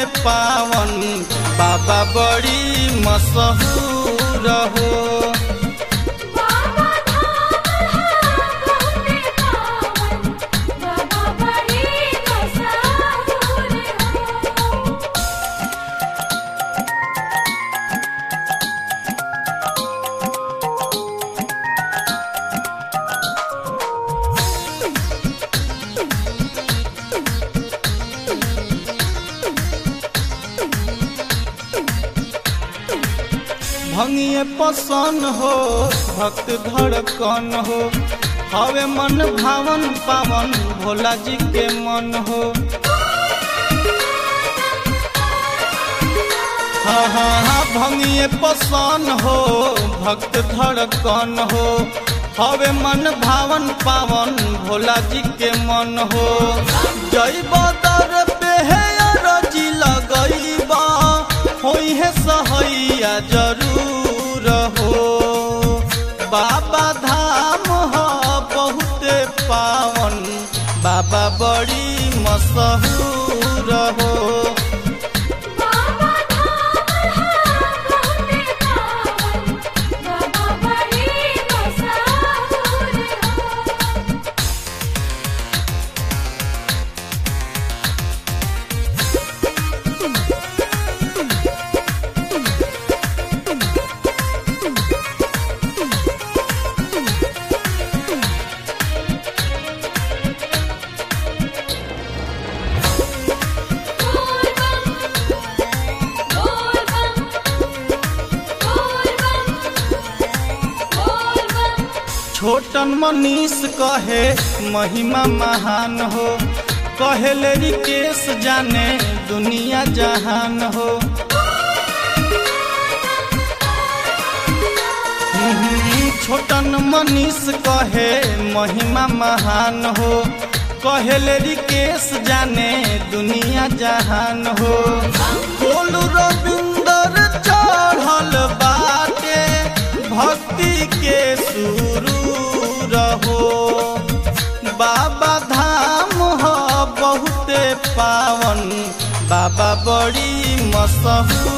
पावन बाबा बड़ी मशहूर हो। भंगिए पसंद हो भक्त धड़कन हो, हवे मन भावन पावन भोला जी के मन हो। हाँ हाँ हाँ भंगिए पसंद हो भक्त धड़कन हो, हवे मन भावन पावन भोला जी के मन हो। जय बदर पे है रजी लगईबा होई है सहैया जरूर हो। बाबा धाम हो बहुत पावन बाबा बड़ी मशहूर हो। छोटन मनीष कहे महिमा महान हो, कहे रिकेश जाने दुनिया जहान हो। छोटन मनीष कहे महिमा महान हो, कहे रिकेश जाने दुनिया जहान हो। बोलू रविंदर चढ़ल बाटे भक्ति के सुरू रहो। बाबा धाम हो बहुत पावन बाबा बड़ी मशहूर